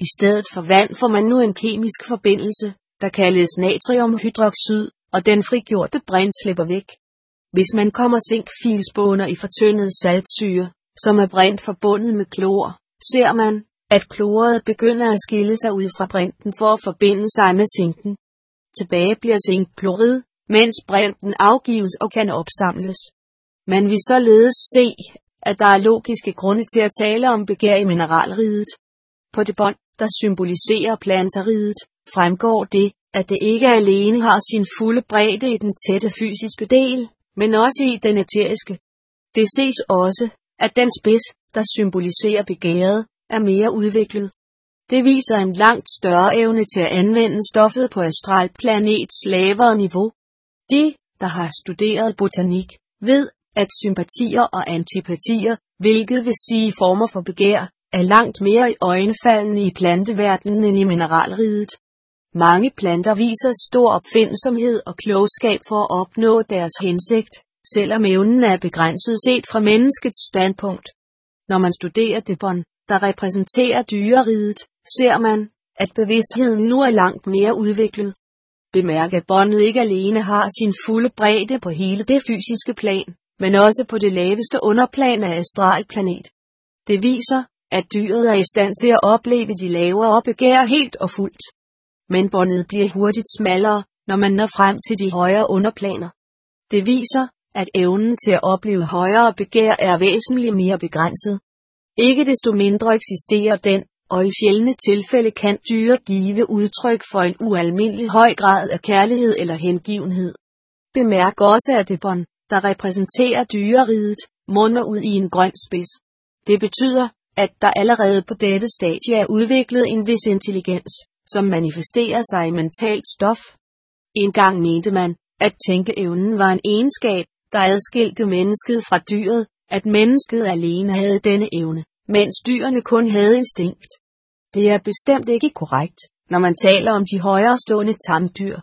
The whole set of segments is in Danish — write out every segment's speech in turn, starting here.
I stedet for vand får man nu en kemisk forbindelse, der kaldes natriumhydroxid, og den frigjorte brint slipper væk. Hvis man kommer zinkfilspåner i fortyndet saltsyre, som er brint forbundet med klor, ser man, at kloret begynder at skille sig ud fra brinten for at forbinde sig med zinken. Tilbage bliver zinkklorid, mens brinten afgives og kan opsamles. Man vil således se, at der er logiske grunde til at tale om begær i mineralriget. På det bånd, der symboliserer planteriget, fremgår det, at det ikke alene har sin fulde bredde i den tætte fysiske del, men også i den æteriske. Det ses også, at den spids, der symboliserer begæret, er mere udviklet. Det viser en langt større evne til at anvende stoffet på astralplanets lavere niveau. De, der har studeret botanik, ved, at sympatier og antipatier, hvilket vil sige former for begær, er langt mere iøjnefaldende i planteverdenen end i mineralriget. Mange planter viser stor opfindsomhed og klogskab for at opnå deres hensigt, selvom evnen er begrænset set fra menneskets standpunkt. Når man studerer det bånd, der repræsenterer dyreriget, ser man, at bevidstheden nu er langt mere udviklet. Bemærk, at båndet ikke alene har sin fulde bredde på hele det fysiske plan, men også på det laveste underplan af astralplanet. Det viser, at dyret er i stand til at opleve de lavere begær helt og fuldt. Men båndet bliver hurtigt smallere, når man når frem til de højere underplaner. Det viser, at evnen til at opleve højere begær er væsentligt mere begrænset. Ikke desto mindre eksisterer den, og i sjældne tilfælde kan dyr give udtryk for en ualmindelig høj grad af kærlighed eller hengivenhed. Bemærk også, at det bånd, der repræsenterer dyreriget, munder ud i en grøn spids. Det betyder, at der allerede på dette stadie er udviklet en vis intelligens, som manifesterer sig i mentalt stof. Engang mente man, at tænkeevnen var en egenskab, der adskilte mennesket fra dyret, at mennesket alene havde denne evne, mens dyrene kun havde instinkt. Det er bestemt ikke korrekt, når man taler om de højere stående tamdyr.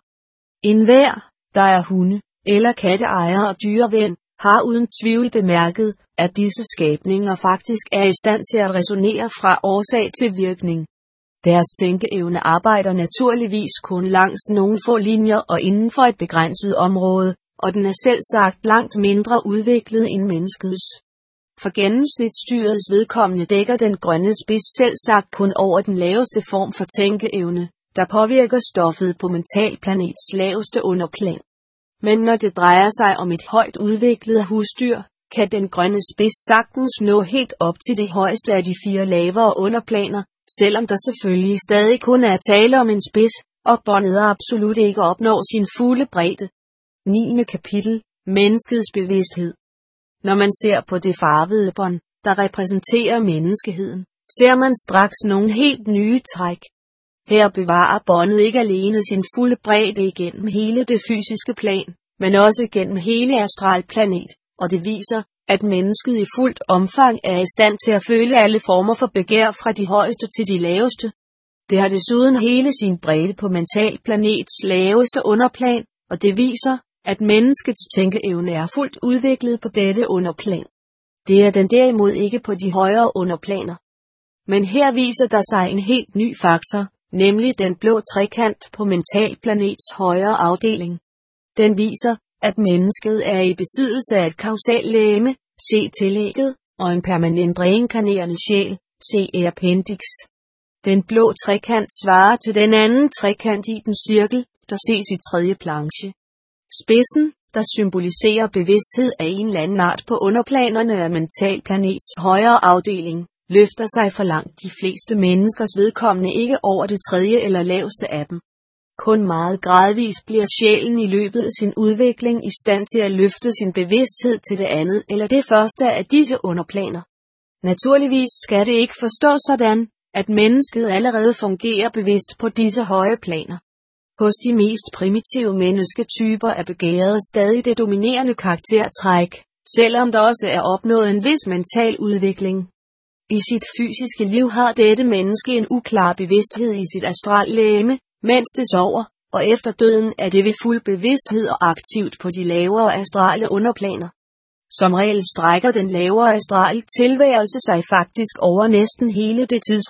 Enhver, der er hunde- eller katteejer og dyreven, har uden tvivl bemærket, at disse skabninger faktisk er i stand til at ræsonnere fra årsag til virkning. Deres tænkeevne arbejder naturligvis kun langs nogle få linjer og inden for et begrænset område, og den er selvsagt langt mindre udviklet end menneskets. For gennemsnitsdyrets vedkommende dækker den grønne spids selvsagt kun over den laveste form for tænkeevne, der påvirker stoffet på mentalplanets laveste underplan. Men når det drejer sig om et højt udviklet husdyr, kan den grønne spids sagtens nå helt op til det højeste af de 4 lavere underplaner, selvom der selvfølgelig stadig kun er tale om en spids, og båndet absolut ikke opnår sin fulde bredde. 9. kapitel. Menneskets bevidsthed. Når man ser på det farvede bånd, der repræsenterer menneskeheden, ser man straks nogle helt nye træk. Her bevarer båndet ikke alene sin fulde bredde igennem hele det fysiske plan, men også gennem hele astralplanet, og det viser, at mennesket i fuldt omfang er i stand til at føle alle former for begær fra de højeste til de laveste. Det har desuden hele sin bredde på mentalplanets laveste underplan, og det viser, at menneskets tænkeevne er fuldt udviklet på dette underplan. Det er den derimod ikke på de højere underplaner. Men her viser der sig en helt ny faktor, nemlig den blå trekant på mentalplanets højere afdeling. Den viser, at mennesket er i besiddelse af et kausallegeme, se tillægget, og en permanent reinkarnerende sjæl, se appendix. Den blå trekant svarer til den anden trekant i den cirkel, der ses i 3. planche. Spidsen, der symboliserer bevidsthed af en eller anden art på underplanerne af mentalplanets højere afdeling, løfter sig for langt de fleste menneskers vedkommende ikke over det 3. eller laveste af dem. Kun meget gradvist bliver sjælen i løbet af sin udvikling i stand til at løfte sin bevidsthed til det andet eller det første af disse underplaner. Naturligvis skal det ikke forstås sådan, at mennesket allerede fungerer bevidst på disse høje planer. Hos de mest primitive mennesketyper er begæret stadig det dominerende karaktertræk, selvom der også er opnået en vis mental udvikling. I sit fysiske liv har dette menneske en uklar bevidsthed i sit astrallegeme, mens det sover, og efter døden er det ved fuld bevidsthed og aktivt på de lavere astrale underplaner. Som regel strækker den lavere astrale tilværelse sig faktisk over næsten hele det tidsrum,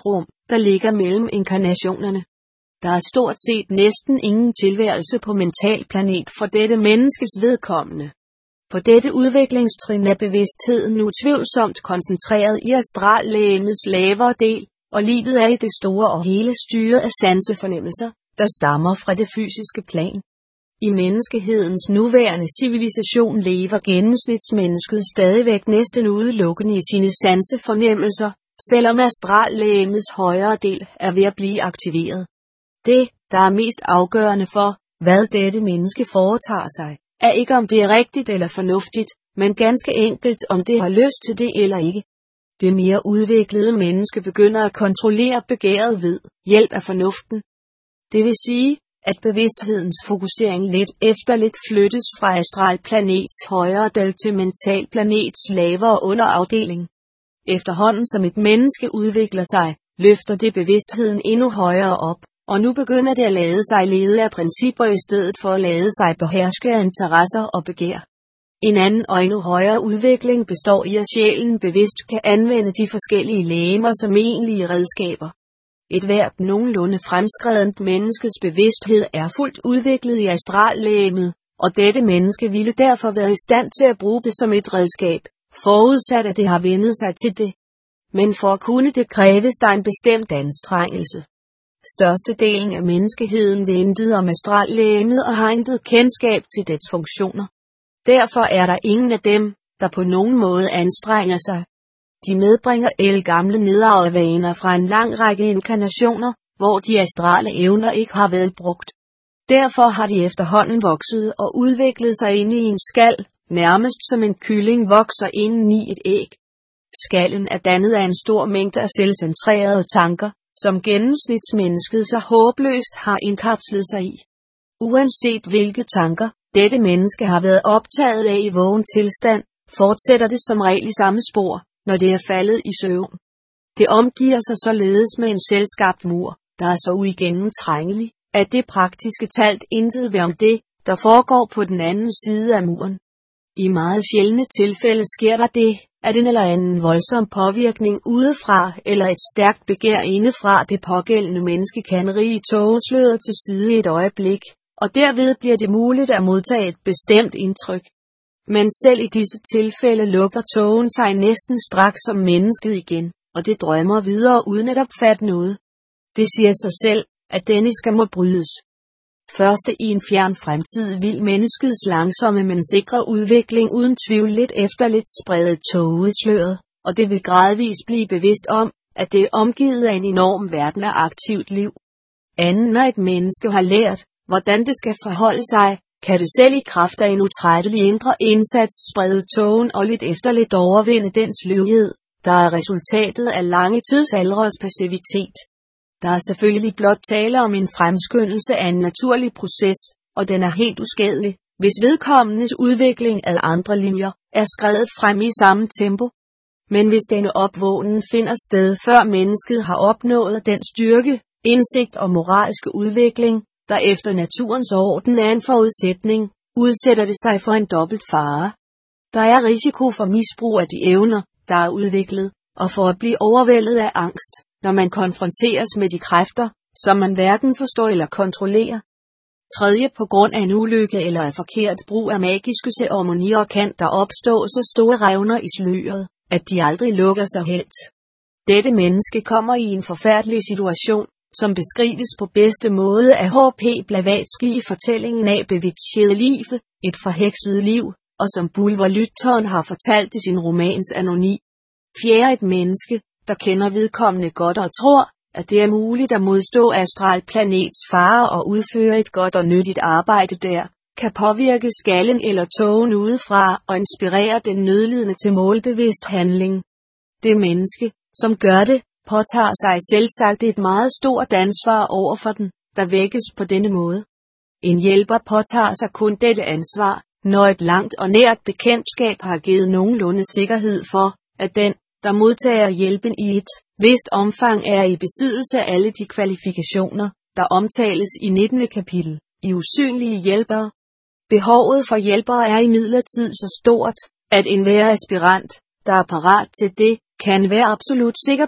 der ligger mellem inkarnationerne. Der er stort set næsten ingen tilværelse på mental planet for dette menneskes vedkommende. På dette udviklingstrin er bevidstheden utvivlsomt koncentreret i astrallegemets lavere del, og livet er i det store og hele styret af sansefornemmelser, der stammer fra det fysiske plan. I menneskehedens nuværende civilisation lever gennemsnitsmennesket stadigvæk næsten udelukkende i sine sansefornemmelser, selvom astrallegemets højere del er ved at blive aktiveret. Det, der er mest afgørende for, hvad dette menneske foretager sig, er ikke om det er rigtigt eller fornuftigt, men ganske enkelt om det har lyst til det eller ikke. Det mere udviklede menneske begynder at kontrollere begæret ved hjælp af fornuften. Det vil sige, at bevidsthedens fokusering lidt efter lidt flyttes fra astral planets højere del til mental planets lavere underafdeling. Efterhånden som et menneske udvikler sig, løfter det bevidstheden endnu højere op, og nu begynder det at lade sig lede af principper i stedet for at lade sig beherske af interesser og begær. En anden og endnu højere udvikling består i, at sjælen bevidst kan anvende de forskellige legemer som egentlige redskaber. Et hvert nogenlunde fremskredent menneskes bevidsthed er fuldt udviklet i astrallegemet, og dette menneske ville derfor være i stand til at bruge det som et redskab, forudsat at det har vendet sig til det. Men for at kunne det kræves der en bestemt anstrengelse. Størstedelen af menneskeheden ved intet om astrallegemet og har intet kendskab til dets funktioner. Derfor er der ingen af dem, der på nogen måde anstrenger sig. De medbringer ældgamle nedarvede vaner fra en lang række inkarnationer, hvor de astrale evner ikke har været brugt. Derfor har de efterhånden vokset og udviklet sig inde i en skal, nærmest som en kylling vokser inden i et æg. Skallen er dannet af en stor mængde af selvcentrerede tanker, som gennemsnitsmennesket så håbløst har indkapslet sig i. Uanset hvilke tanker dette menneske har været optaget af i vågen tilstand, fortsætter det som regel i samme spor, når det er faldet i søvn. Det omgiver sig således med en selvskabt mur, der er så uigennemtrængelig, at det praktiske talt intet ved om det, der foregår på den anden side af muren. I meget sjældne tilfælde sker der det, at en eller anden voldsom påvirkning udefra eller et stærkt begær indefra det pågældende menneske kan rige tågesløret til side et øjeblik, og derved bliver det muligt at modtage et bestemt indtryk. Men selv i disse tilfælde lukker tågen sig næsten straks som mennesket igen, og det drømmer videre uden at opfatte noget. Det siger sig selv, at denne skal må brydes. Først i en fjern fremtid vil menneskets langsomme men sikre udvikling uden tvivl lidt efter lidt sprede tågesløret, og det vil gradvist blive bevidst om, at det er omgivet af en enorm verden af aktivt liv. Anden når et menneske har lært, hvordan det skal forholde sig, kan det selv i kraft af en utrættelig indre indsats sprede tågen og lidt efter lidt overvinde den sløvhed, der er resultatet af lange tidsalderes passivitet. Der er selvfølgelig blot tale om en fremskyndelse af en naturlig proces, og den er helt uskadelig, hvis vedkommendes udvikling af andre linjer er skredet frem i samme tempo. Men hvis denne opvågning finder sted før mennesket har opnået den styrke, indsigt og moralske udvikling, der efter naturens orden er en forudsætning, udsætter det sig for en dobbelt fare. Der er risiko for misbrug af de evner, der er udviklet, og for at blive overvældet af angst, når man konfronteres med de kræfter, som man hverken forstår eller kontrollerer. Tredje, på grund af en ulykke eller af forkert brug af magiske ceremonier kan der opstå så store revner i sløret, at de aldrig lukker sig helt. Dette menneske kommer i en forfærdelig situation, som beskrives på bedste måde af H.P. Blavatsky i fortællingen af Bewitched Life, et forhekset liv, og som Bulwer Lytton har fortalt i sin romans Anoni. Fjerde, et menneske, der kender vedkommende godt og tror, at det er muligt at modstå astral planets farer og udføre et godt og nyttigt arbejde der, kan påvirke skallen eller tågen udefra og inspirere den nødlidende til målbevidst handling. Det menneske, som gør det, påtager sig selvsagt et meget stort ansvar over for den, der vækkes på denne måde. En hjælper påtager sig kun dette ansvar, når et langt og nært bekendtskab har givet nogenlunde sikkerhed for, at den, der modtager hjælpen i et vist omfang er i besiddelse af alle de kvalifikationer, der omtales i 19. kapitel, i usynlige hjælpere. Behovet for hjælpere er imidlertid så stort, at enhver aspirant, der er parat til det, kan være absolut sikker på,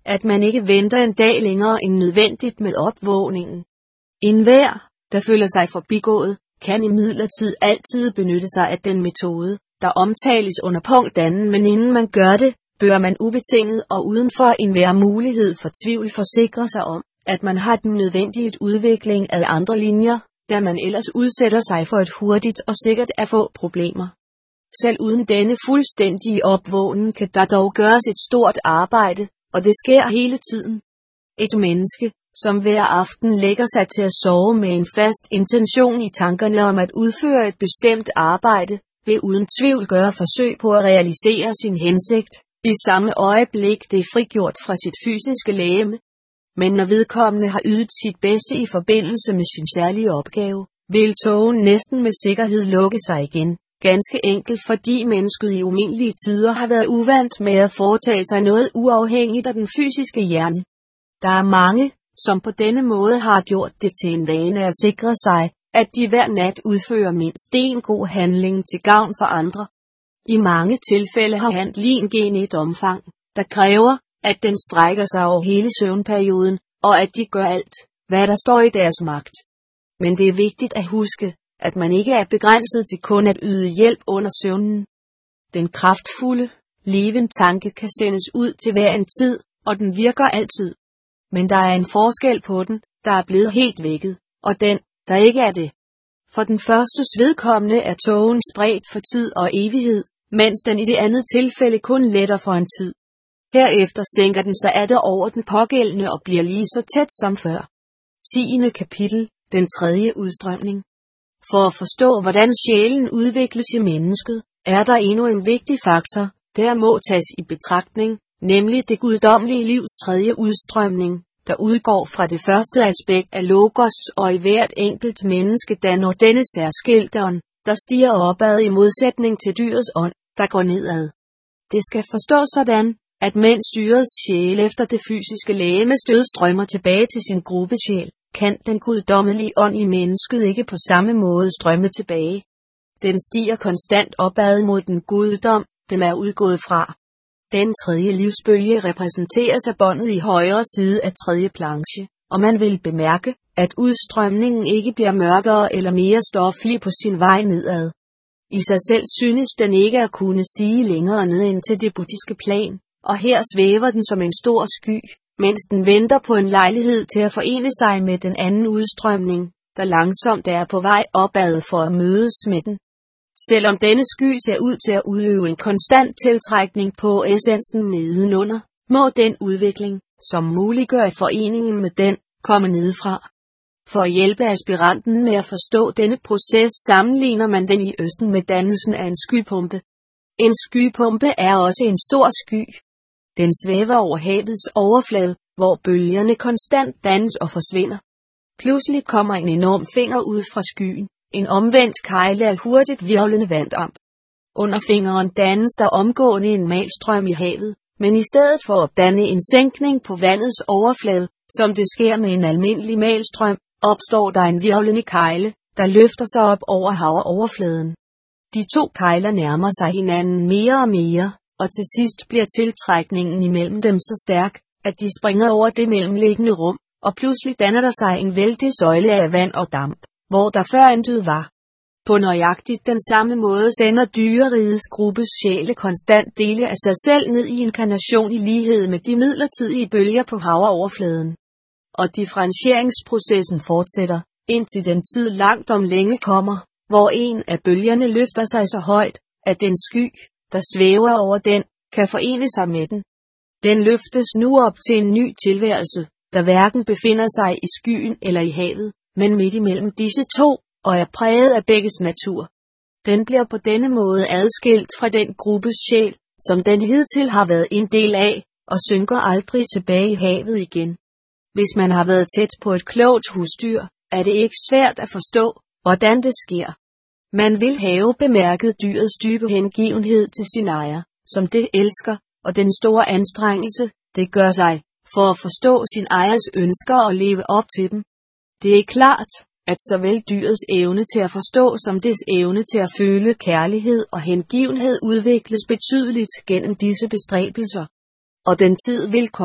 at man ikke venter en dag længere end nødvendigt med opvågningen. Enhver, der føler sig forbigået, kan imidlertid altid benytte sig af den metode, der omtales under punkt 2, men inden man gør det, bør man ubetinget og uden for enhver mulighed for tvivl forsikre sig om, at man har den nødvendige udvikling af andre linjer, da man ellers udsætter sig for et hurtigt og sikkert at få problemer. Selv uden denne fuldstændige opvågning kan der dog gøres et stort arbejde, og det sker hele tiden. Et menneske, som hver aften lægger sig til at sove med en fast intention i tankerne om at udføre et bestemt arbejde, vil uden tvivl gøre forsøg på at realisere sin hensigt, i samme øjeblik det er frigjort fra sit fysiske legeme. Men når vedkommende har ydet sit bedste i forbindelse med sin særlige opgave, vil tågen næsten med sikkerhed lukke sig igen, ganske enkelt fordi mennesket i umindelige tider har været uvant med at foretage sig noget uafhængigt af den fysiske hjerne. Der er mange, som på denne måde har gjort det til en vane at sikre sig, at de hver nat udfører mindst en god handling til gavn for andre. I mange tilfælde har handlingen et omfang, der kræver, at den strækker sig over hele søvnperioden, og at de gør alt, hvad der står i deres magt. Men det er vigtigt at huske, at man ikke er begrænset til kun at yde hjælp under søvnen. Den kraftfulde, levende tanke kan sendes ud til hver en tid, og den virker altid. Men der er en forskel på den, der er blevet helt vækket, og den, der ikke er det. For den førstes vedkommende er tågen spredt for tid og evighed, mens den i det andet tilfælde kun letter for en tid. Herefter sænker den sig atter over den pågældende og bliver lige så tæt som før. 10. kapitel, den 3. udstrømning. For at forstå, hvordan sjælen udvikles i mennesket, er der endnu en vigtig faktor, der må tages i betragtning, nemlig det guddommelige livs 3. udstrømning, der udgår fra det første aspekt af logos og i hvert enkelt menneske danner denne særskilte ånd, der stiger opad i modsætning til dyrets ånd, der går nedad. Det skal forstås sådan, at mens dyrets sjæl efter det fysiske legemes død strømmer tilbage til sin gruppesjæl, kan den guddommelige ånd i mennesket ikke på samme måde strømme tilbage. Den stiger konstant opad mod den guddom, den er udgået fra. Den 3. livsbølge repræsenteres af båndet i højre side af 3. planche, og man vil bemærke, at udstrømningen ikke bliver mørkere eller mere stoflig på sin vej nedad. I sig selv synes den ikke at kunne stige længere ned ind til det buddhiske plan, og her svæver den som en stor sky, mens den venter på en lejlighed til at forene sig med den anden udstrømning, der langsomt er på vej opad for at mødes med den. Selvom denne sky ser ud til at udøve en konstant tiltrækning på essensen nedenunder, må den udvikling, som muliggør foreningen med den, komme nedefra. For at hjælpe aspiranten med at forstå denne proces sammenligner man den i Østen med dannelsen af en skypumpe. En skypumpe er også en stor sky. Den svæver over havets overflade, hvor bølgerne konstant dannes og forsvinder. Pludselig kommer en enorm finger ud fra skyen, en omvendt kejle af hurtigt hvirvlende vanddamp. Under fingeren dannes der omgående en malstrøm i havet, men i stedet for at danne en sænkning på vandets overflade, som det sker med en almindelig malstrøm, opstår der en hvirvlende kejle, der løfter sig op over havoverfladen. De to kejler nærmer sig hinanden mere og mere, og til sidst bliver tiltrækningen imellem dem så stærk, at de springer over det mellemliggende rum, og pludselig danner der sig en vældig søjle af vand og damp, hvor der før intet var. På nøjagtigt den samme måde sender dyrerigets gruppes sjæle konstant dele af sig selv ned i inkarnation i lighed med de midlertidige bølger på havoverfladen. Og differentieringsprocessen fortsætter, indtil den tid langt om længe kommer, hvor en af bølgerne løfter sig så højt, at den sky, der svæver over den, kan forene sig med den. Den løftes nu op til en ny tilværelse, der hverken befinder sig i skyen eller i havet, men midt imellem disse to, og er præget af begges natur. Den bliver på denne måde adskilt fra den gruppes sjæl, som den hidtil har været en del af, og synker aldrig tilbage i havet igen. Hvis man har været tæt på et klogt husdyr, er det ikke svært at forstå, hvordan det sker. Man vil have bemærket dyrets dybe hengivenhed til sin ejer, som det elsker, og den store anstrengelse, det gør sig, for at forstå sin ejers ønsker og leve op til dem. Det er klart, at såvel dyrets evne til at forstå som dets evne til at føle kærlighed og hengivenhed udvikles betydeligt gennem disse bestræbelser. Og den tid vil komme,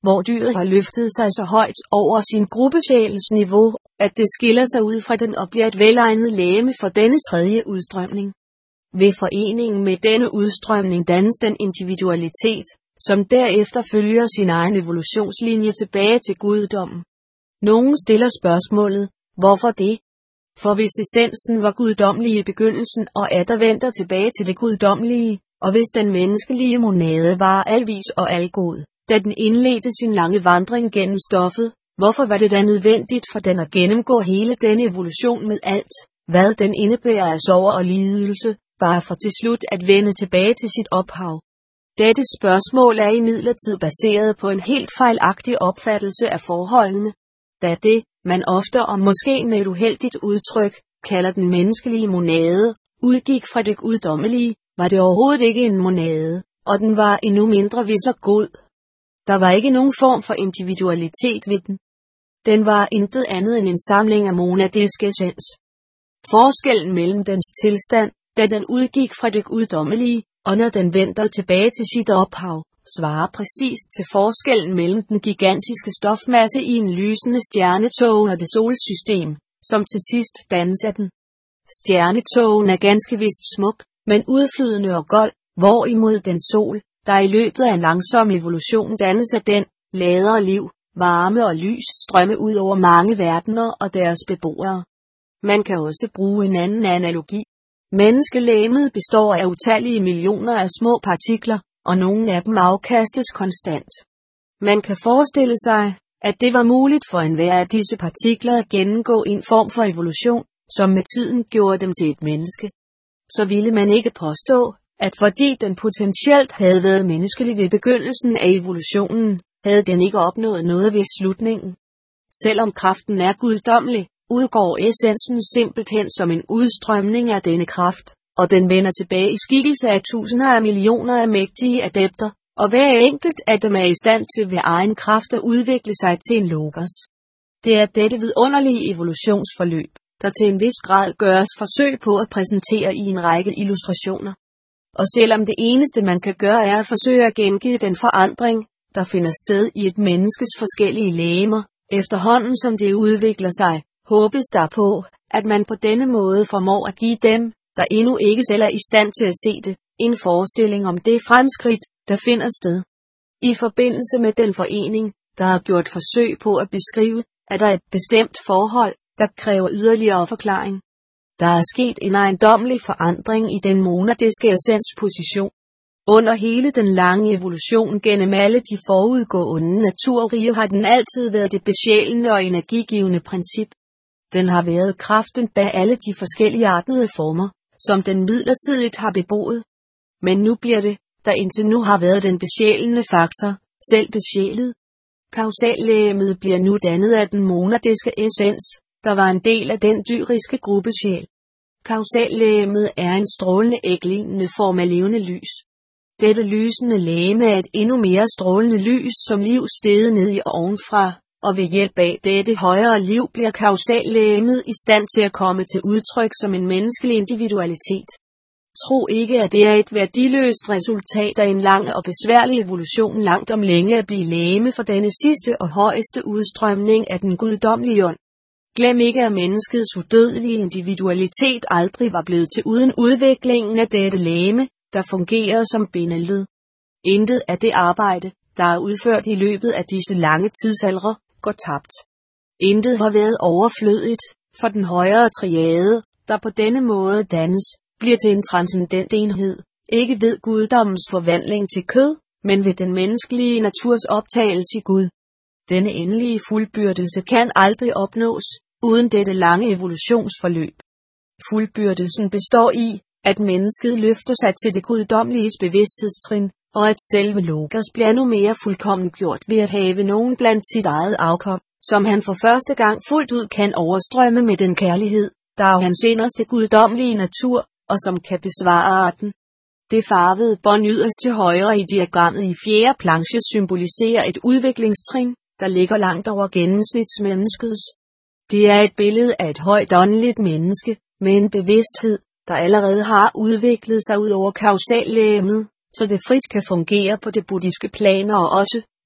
hvor dyret har løftet sig så højt over sin gruppesjæls niveau, at det skiller sig ud fra den og bliver et velegnet legeme for denne tredje udstrømning. Ved foreningen med denne udstrømning dannes den individualitet, som derefter følger sin egen evolutionslinje tilbage til guddommen. Nogen stiller spørgsmålet, hvorfor det? For hvis essensen var guddommelig i begyndelsen og atter vender tilbage til det guddommelige, og hvis den menneskelige monade var alvis og algod, da den indledte sin lange vandring gennem stoffet, hvorfor var det da nødvendigt for den at gennemgå hele denne evolution med alt, hvad den indebærer af sorg og lidelse, bare for til slut at vende tilbage til sit ophav? Dette spørgsmål er imidlertid baseret på en helt fejlagtig opfattelse af forholdene. Da det, man ofte og måske med et uheldigt udtryk, kalder den menneskelige monade, udgik fra det guddommelige, var det overhovedet ikke en monade, og den var endnu mindre ved så god. Der var ikke nogen form for individualitet ved den. Den var intet andet end en samling af monadisk essens. Forskellen mellem dens tilstand, da den udgik fra det guddommelige, og når den vender tilbage til sit ophav, svarer præcist til forskellen mellem den gigantiske stofmasse i en lysende stjernetåge og det solsystem, som til sidst dannes af den. Stjernetågen er ganske vist smuk, men udflydende og gold, hvorimod den sol, der i løbet af en langsom evolution dannes af den, lader liv, varme og lys strømme ud over mange verdener og deres beboere. Man kan også bruge en anden analogi. Menneskelegemet består af utallige millioner af små partikler, og nogle af dem afkastes konstant. Man kan forestille sig, at det var muligt for enhver af disse partikler at gennemgå en form for evolution, som med tiden gjorde dem til et menneske. Så ville man ikke påstå, at fordi den potentielt havde været menneskelig ved begyndelsen af evolutionen, havde den ikke opnået noget ved slutningen. Selvom kraften er guddommelig, udgår essensen simpelthen som en udstrømning af denne kraft, og den vender tilbage i skikkelse af tusinder af millioner af mægtige adepter, og hver enkelt af dem er i stand til ved egen kraft at udvikle sig til en logos. Det er dette vidunderlige evolutionsforløb, der til en vis grad gøres forsøg på at præsentere i en række illustrationer. Og selvom det eneste man kan gøre er at forsøge at gengive den forandring, der finder sted i et menneskes forskellige legemer, efterhånden som det udvikler sig, håbes der på, at man på denne måde formår at give dem, der endnu ikke selv er i stand til at se det, en forestilling om det fremskridt, der finder sted. I forbindelse med den forening, der har gjort forsøg på at beskrive, at der er et bestemt forhold, der kræver yderligere forklaring. Der er sket en ejendommelig forandring i den monadiske essensposition. Under hele den lange evolution gennem alle de forudgående naturrige har den altid været det besjælende og energigivende princip. Den har været kraften bag alle de forskellige artede former, som den midlertidigt har beboet. Men nu bliver det, der indtil nu har været den besjælende faktor, selv besjælet. Kausallegemet bliver nu dannet af den monadiske essens, der var en del af den dyriske gruppesjæl. Kausallegemet er en strålende æglignende form af levende lys. Dette lysende legeme er et endnu mere strålende lys som liv steget ned i ovenfra, og ved hjælp af dette højere liv bliver kausallegemet i stand til at komme til udtryk som en menneskelig individualitet. Tro ikke, at det er et værdiløst resultat af en lang og besværlig evolution langt om længe at blive legeme for denne sidste og højeste udstrømning af den guddommelige ånd. Glem ikke, at menneskets udødelige individualitet aldrig var blevet til uden udviklingen af dette legeme, der fungerede som bindeled. Intet af det arbejde, der er udført i løbet af disse lange tidsaldre, går tabt. Intet har været overflødigt, for den højere triade, der på denne måde dannes, bliver til en transcendent enhed, ikke ved guddommens forvandling til kød, men ved den menneskelige naturs optagelse i Gud. Denne endelige fuldbyrdelse kan aldrig opnås, uden dette lange evolutionsforløb. Fuldbyrdelsen består i, at mennesket løfter sig til det guddommeliges bevidsthedstrin, og at selve logos bliver endnu mere fuldkommen gjort ved at have nogen blandt sit eget afkom, som han for første gang fuldt ud kan overstrømme med den kærlighed, der er hans inderste guddommelige natur, og som kan besvare arten. Det farvede bånd yderst til højre i diagrammet i fjerde planche symboliserer et udviklingstrin, der ligger langt over gennemsnitsmenneskets. Det er et billede af et højt åndeligt menneske, med en bevidsthed, der allerede har udviklet sig ud over kausallegemet, så det frit kan fungere på det buddhiske plan og også,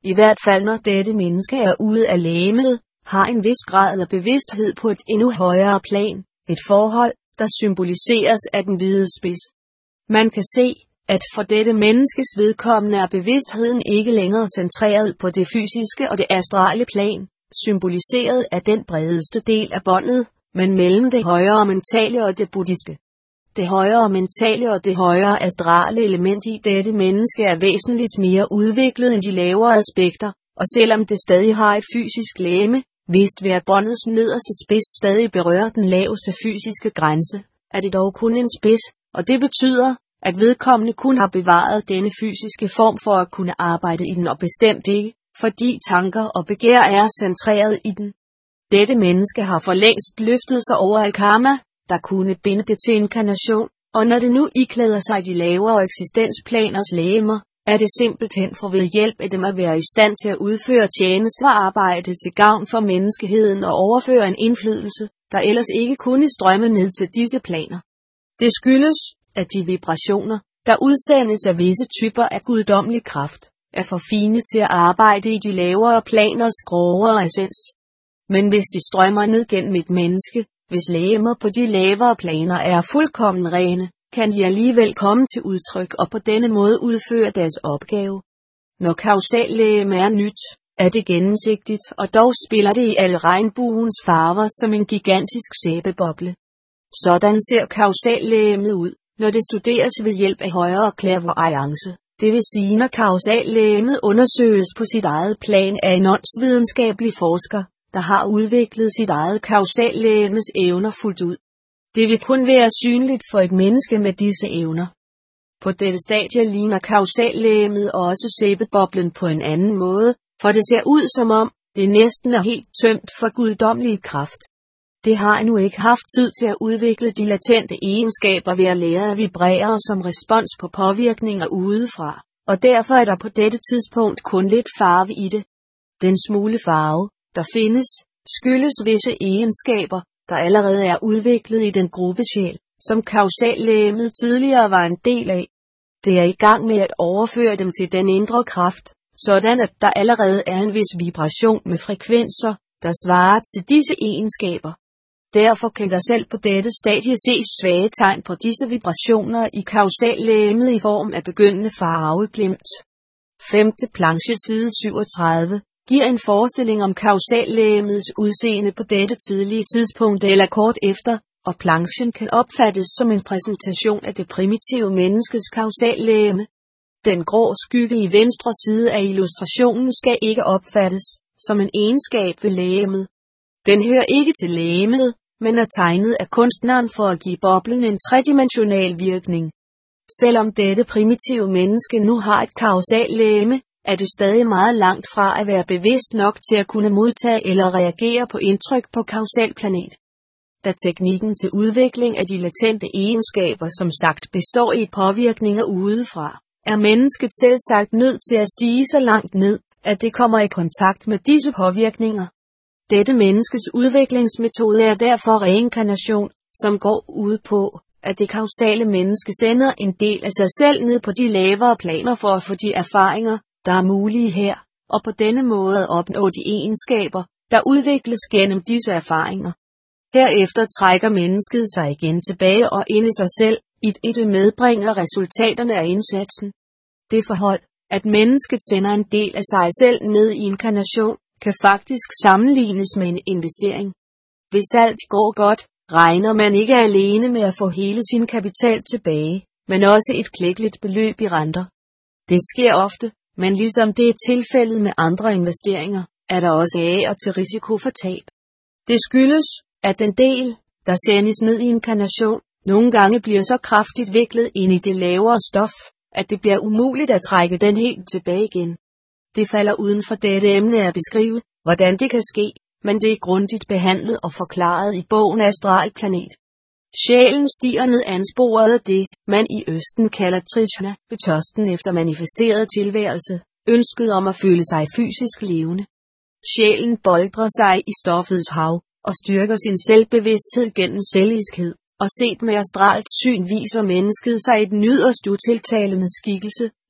i hvert fald når dette menneske er ude af legemet, har en vis grad af bevidsthed på et endnu højere plan, et forhold, der symboliseres af den hvide spids. Man kan se, at for dette menneskes vedkommende er bevidstheden ikke længere centreret på det fysiske og det astrale plan, symboliseret af den bredeste del af båndet, men mellem det højere mentale og det buddhiske. Det højere mentale og det højere astrale element i dette menneske er væsentligt mere udviklet end de lavere aspekter, og selvom det stadig har et fysisk legeme, vist ved at båndets nederste spids stadig berører den laveste fysiske grænse, er det dog kun en spids, og det betyder, at vedkommende kun har bevaret denne fysiske form for at kunne arbejde i den og bestemt ikke, fordi tanker og begær er centreret i den. Dette menneske har for længst løftet sig over al karma, der kunne binde det til inkarnation, og når det nu iklæder sig de lavere eksistensplaners legemer, er det simpelthen for ved hjælp af dem at være i stand til at udføre tjeneste og arbejde til gavn for menneskeheden og overføre en indflydelse, der ellers ikke kunne strømme ned til disse planer. Det skyldes, at de vibrationer, der udsendes af visse typer af guddommelig kraft, er for fine til at arbejde i de lavere planers grovere essens. Men hvis de strømmer ned gennem et menneske, hvis legemer på de lavere planer er fuldkommen rene, kan de alligevel komme til udtryk og på denne måde udføre deres opgave. Når kausallegeme er nyt, er det gennemsigtigt, og dog spiller det i alle regnbuens farver som en gigantisk sæbeboble. Sådan ser kausallegemet ud, når det studeres ved hjælp af højere clairvoyance, det vil sige når kausallegemet undersøges på sit eget plan af en åndsvidenskabelig forsker, der har udviklet sit eget kausallegemes evner fuldt ud. Det vil kun være synligt for et menneske med disse evner. På dette stadie ligner kausallegemet også sæbeboblen på en anden måde, for det ser ud som om, det næsten er helt tømt for guddommelig kraft. Det har endnu ikke haft tid til at udvikle de latente egenskaber ved at lære at vibrere som respons på påvirkninger udefra, og derfor er der på dette tidspunkt kun lidt farve i det. Den smule farve, der findes, skyldes visse egenskaber, der allerede er udviklet i den gruppesjæl, som kausallegemet tidligere var en del af. Det er i gang med at overføre dem til den indre kraft, sådan at der allerede er en vis vibration med frekvenser, der svarer til disse egenskaber. Derfor kan der selv på dette stadie ses svage tegn på disse vibrationer i kausallegemet i form af begyndende farveglimt. 5. planche side 37 giver en forestilling om kausallegemets udseende på dette tidlige tidspunkt eller kort efter, og planchen kan opfattes som en præsentation af det primitive menneskes kausallegeme. Den grå skygge i venstre side af illustrationen skal ikke opfattes som en egenskab ved legemet. Den hører ikke til legemet, men er tegnet af kunstneren for at give boblen en tredimensional virkning. Selvom dette primitive menneske nu har et kausallegeme, er det stadig meget langt fra at være bevidst nok til at kunne modtage eller reagere på indtryk på kausalplanet. Da teknikken til udvikling af de latente egenskaber som sagt består i påvirkninger udefra, er mennesket selvsagt nødt til at stige så langt ned, at det kommer i kontakt med disse påvirkninger. Dette menneskes udviklingsmetode er derfor reinkarnation, som går ud på, at det kausale menneske sender en del af sig selv ned på de lavere planer for at få de erfaringer, der er mulige her, og på denne måde at opnå de egenskaber, der udvikles gennem disse erfaringer. Herefter trækker mennesket sig igen tilbage og ind i sig selv, i det medbringer resultaterne af indsatsen. Det forhold, at mennesket sender en del af sig selv ned i inkarnation, kan faktisk sammenlignes med en investering. Hvis alt går godt, regner man ikke alene med at få hele sin kapital tilbage, men også et klækkeligt beløb i renter. Det sker ofte, men ligesom det er tilfældet med andre investeringer, er der også af og til risiko for tab. Det skyldes, at den del, der sendes ned i inkarnation, nogle gange bliver så kraftigt viklet ind i det lavere stof, at det bliver umuligt at trække den helt tilbage igen. Det falder uden for dette emne at beskrive, hvordan det kan ske, men det er grundigt behandlet og forklaret i bogen Astralplanet. Sjælen stiger ned ansporet af det, man i Østen kalder Trishna, ved tørsten efter manifesteret tilværelse, ønsket om at føle sig fysisk levende. Sjælen boldrer sig i stoffets hav, og styrker sin selvbevidsthed gennem selviskhed, og set med astralt syn viser mennesket sig et yderst utiltalende skikkelse,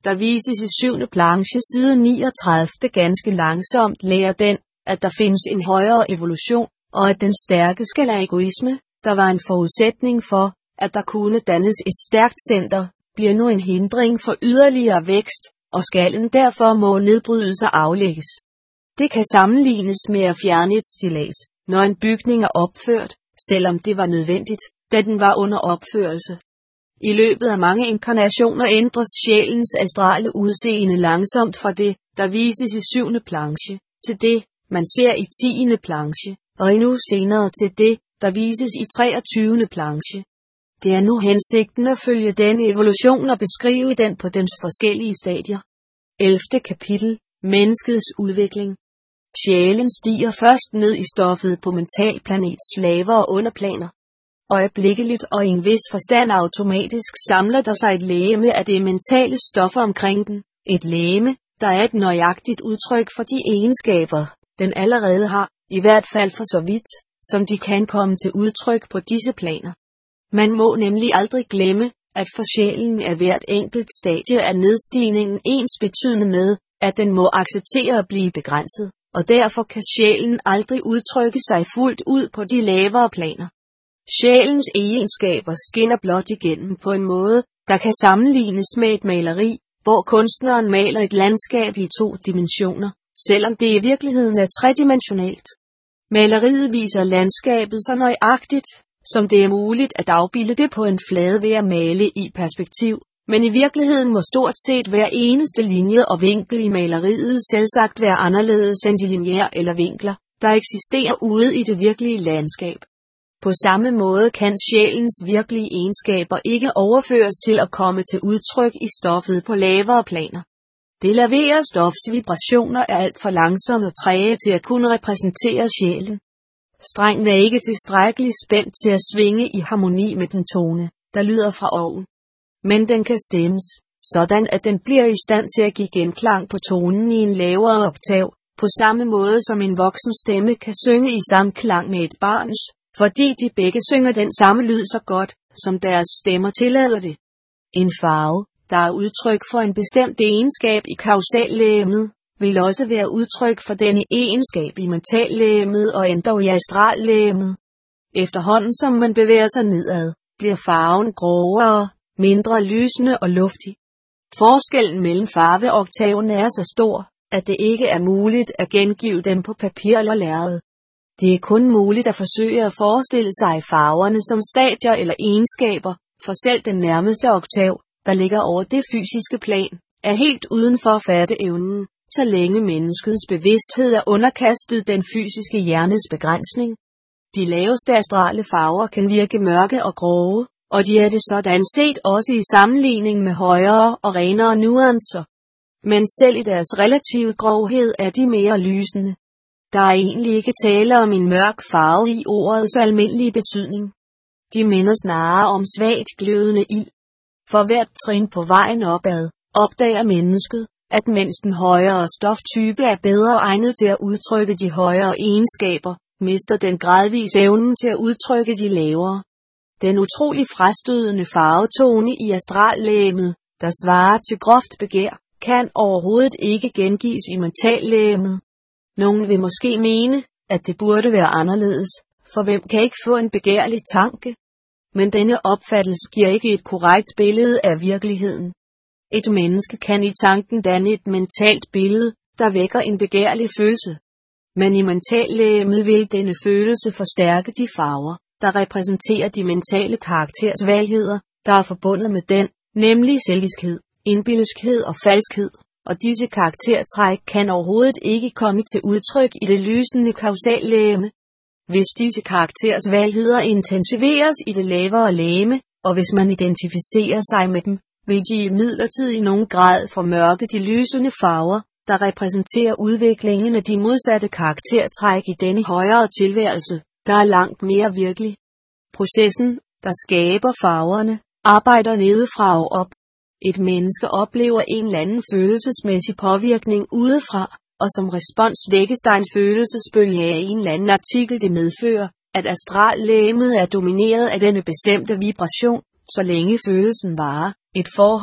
der vises i 7. planche side 39. Ganske langsomt lærer den, at der findes en højere evolution, og at den stærke skal af egoisme, der var en forudsætning for, at der kunne dannes et stærkt center, bliver nu en hindring for yderligere vækst, og skallen derfor må nedbrydes og aflægges. Det kan sammenlignes med at fjerne et stillads, når en bygning er opført, selvom det var nødvendigt, da den var under opførelse. I løbet af mange inkarnationer ændres sjælens astrale udseende langsomt fra det, der vises i 7. planche, til det, man ser i 10. planche, og endnu senere til det, der vises i 23. planche. Det er nu hensigten at følge denne evolution og beskrive den på dens forskellige stadier. 11. kapitel. Menneskets udvikling. Sjælen stiger først ned i stoffet på mentalplanets lavere og underplaner. Øjeblikkeligt og i en vis forstand automatisk samler der sig et legeme af det mentale stoffer omkring den. Et legeme, der er et nøjagtigt udtryk for de egenskaber, den allerede har, i hvert fald for så vidt, som de kan komme til udtryk på disse planer. Man må nemlig aldrig glemme, at for sjælen er hvert enkelt stadie af nedstigningen ensbetydende med, at den må acceptere at blive begrænset, og derfor kan sjælen aldrig udtrykke sig fuldt ud på de lavere planer. Sjælens egenskaber skinner blot igennem på en måde, der kan sammenlignes med et maleri, hvor kunstneren maler et landskab i 2 dimensioner, selvom det i virkeligheden er tredimensionalt. Maleriet viser landskabet så nøjagtigt, som det er muligt at afbilde det på en flade ved at male i perspektiv, men i virkeligheden må stort set hver eneste linje og vinkel i maleriet selvsagt være anderledes end de lineære eller vinkler, der eksisterer ude i det virkelige landskab. På samme måde kan sjælens virkelige egenskaber ikke overføres til at komme til udtryk i stoffet på lavere planer. Det lavere stofs vibrationer er alt for langsomme og træge til at kunne repræsentere sjælen. Strengen er ikke tilstrækkeligt spændt til at svinge i harmoni med den tone, der lyder fra oven. Men den kan stemmes, sådan at den bliver i stand til at give genklang på tonen i en lavere oktav, på samme måde som en voksen stemme kan synge i samklang med et barns, fordi de begge synger den samme lyd så godt, som deres stemmer tillader det. En farve, der er udtryk for en bestemt egenskab i kausallegemet, vil også være udtryk for denne egenskab i mentallegemet og endog i astrallegemet. Efterhånden som man bevæger sig nedad, bliver farven grovere, mindre lysende og luftig. Forskellen mellem farveoktaverne er så stor, at det ikke er muligt at gengive dem på papir eller lærred. Det er kun muligt at forsøge at forestille sig farverne som stadier eller egenskaber, for selv den nærmeste oktav, der ligger over det fysiske plan, er helt uden for fatteevnen, så længe menneskets bevidsthed er underkastet den fysiske hjernes begrænsning. De laveste astrale farver kan virke mørke og grove, og de er det sådan set også i sammenligning med højere og renere nuancer. Men selv i deres relative grovhed er de mere lysende. Der er egentlig ikke tale om en mørk farve i ordets almindelige betydning. De minder snarere om svagt glødende ild. For hvert trin på vejen opad, opdager mennesket, at mens den højere stoftype er bedre egnet til at udtrykke de højere egenskaber, mister den gradvis evnen til at udtrykke de lavere. Den utrolig frastødende farvetone i astrallegemet, der svarer til groft begær, kan overhovedet ikke gengives i mentallegemet. Nogen vil måske mene, at det burde være anderledes, for hvem kan ikke få en begærlig tanke? Men denne opfattelse giver ikke et korrekt billede af virkeligheden. Et menneske kan i tanken danne et mentalt billede, der vækker en begærlig følelse. Men i mentallegemet vil denne følelse forstærke de farver, der repræsenterer de mentale karaktersvagheder, der er forbundet med den, nemlig selviskhed, indbildeskhed og falskhed. Og disse karaktertræk kan overhovedet ikke komme til udtryk i det lysende kausallegeme. Hvis disse karaktersvagheder intensiveres i det lavere legeme, og hvis man identificerer sig med dem, vil de imidlertid i nogen grad formørke de lysende farver, der repræsenterer udviklingen af de modsatte karaktertræk i denne højere tilværelse, der er langt mere virkelig. Processen, der skaber farverne, arbejder nedefra og op. Et menneske oplever en eller anden følelsesmæssig påvirkning udefra, og som respons vækkes der en følelsesbølge af en eller anden artikel. Det medfører, at astrallegemet er domineret af denne bestemte vibration, så længe følelsen varer. Et forhold,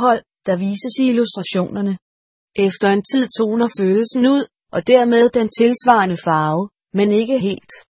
der vises i illustrationerne. Efter en tid toner følelsen ud, og dermed den tilsvarende farve, men ikke helt.